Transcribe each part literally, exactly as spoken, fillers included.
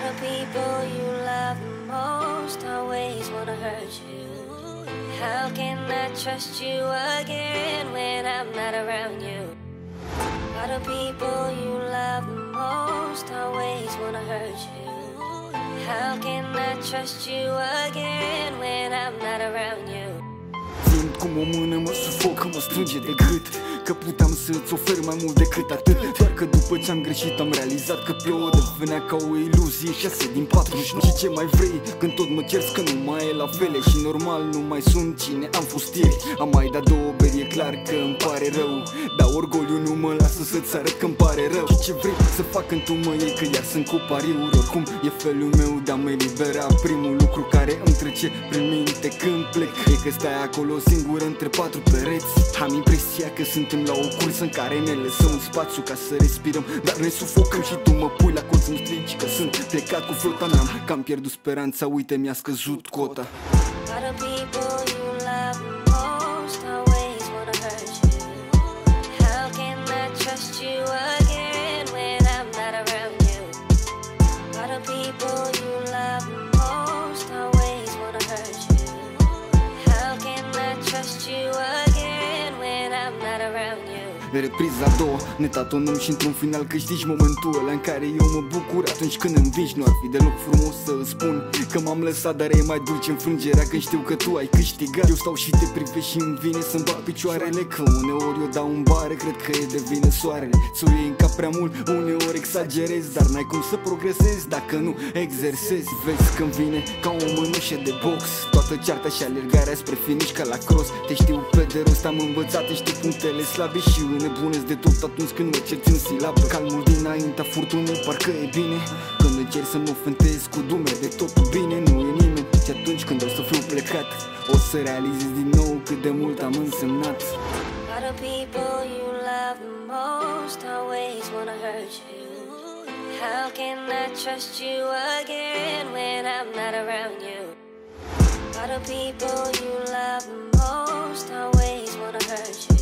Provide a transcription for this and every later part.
the people you love the most always wanna hurt you. How can I trust you again when I'm not around you? All the people you love the most always wanna hurt you. How can I trust you again when I'm not around you? Simt cum o mână mă sufocă, mă strânge de gât, că puteam să-ți ofer mai mult decât atât. Doar că după ce-am greșit am realizat că plouă devenea ca o iluzie. Șase din patru și nu știu ce mai vrei, când tot mă cerți că nu mai e la fele. Și normal nu mai sunt cine am fost ieri. Am mai dat două beri, e clar că îmi pare rău, dar orgoliu nu mă lasă să-ți arăt că îmi pare rău. Și ce vrei să fac când tu mă iei, că iar sunt cu pariuri. Oricum e felul meu de a mă elibera. Primul lucru care îmi trece prin minte când plec e că stai acolo singură între patru pereți. Am impresia că suntem la o cursă în care ne lăsăm un spațiu ca să respirăm, dar ne sufocăm și tu mă pui la colț să-mi strigi că sunt plecat cu flota mea. Că am pierdut speranța, uite mi-a scăzut cota. All the people you love the most always wanna hurt you. How can I trust you again when I'm not around you? All the people you love the most always wanna hurt you. How can I trust you again when I'm not around you? Repriza a doua, ne tatonăm și într-un final câștigi momentul ăla în care eu mă bucur atunci când învingi. Nu ar fi deloc frumos să îți spun că m-am lăsat, dar e mai dulce înfrângerea când știu că tu ai câștigat. Eu stau și te privesc și îmi vine să-mi bag picioarele, că uneori eu dau în bare, cred că e de vină soarele. Ți-o iei în cap prea mult, uneori exagerezi, dar n-ai cum să progresezi dacă nu exersezi. Vezi că-mi vine ca o mânușă de box toată cearta și alergarea spre finish ca la cross. Te știu pe de rost, am învățat, te știu punctele slabe și nebunesc de tot atunci când mă cerți în silabă. Calmul dinaintea furtunii parcă e bine, când încerci să mă fântezi cu dumeri de totul bine. Nu e nimeni și atunci când o să fiu plecat o să realizez din nou cât de mult am însemnat. All the people you love the most always wanna hurt you. How can I trust you again when I'm not around you? All the people you love the most always wanna hurt you.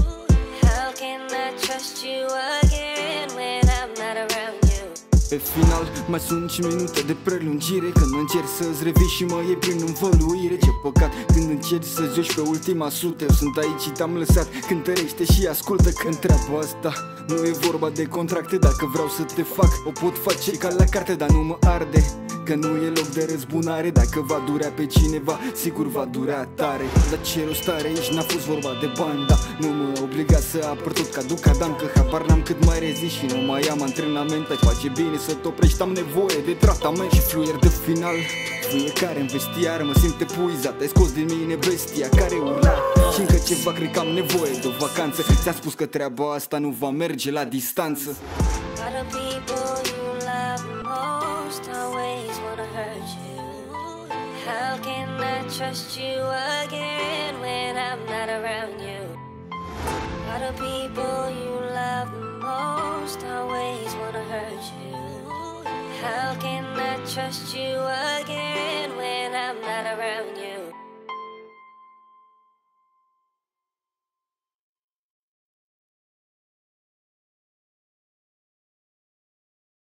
How can I trust you again when I'm not around you? Pe final mai sunt cinci minute de prelungire, când încerci să-ți revii și mă iei prin învăluire. Ce păcat când încerci să joci pe ultima sută. Eu sunt aici și te-am lăsat, cântărește și ascultă că întreaba asta nu e vorba de contracte. Dacă vreau să te fac, o pot face ca la carte, dar nu mă arde, că nu e loc de răzbunare. Dacă va durea pe cineva, sigur va durea tare. Dar ce rost are aici, n-a fost vorba de bani, da. Nu mă obliga să apăr tot ca Ducadam, că habar n-am cât mai rezist și nu mai am antrenament. Ai face bine să te oprești, am nevoie de tratament și fluier de final. Fiecare în vestiar mă simt epuizat, ai scos din mine bestia care urla. Și încă ceva, cred că am nevoie de o vacanță. Ți-am spus că treaba asta nu va merge la distanță. All the people you love the most always wanna hurt you. How can I trust you again when I'm not around you? All the people you love the most always wanna hurt you. How can I trust you again?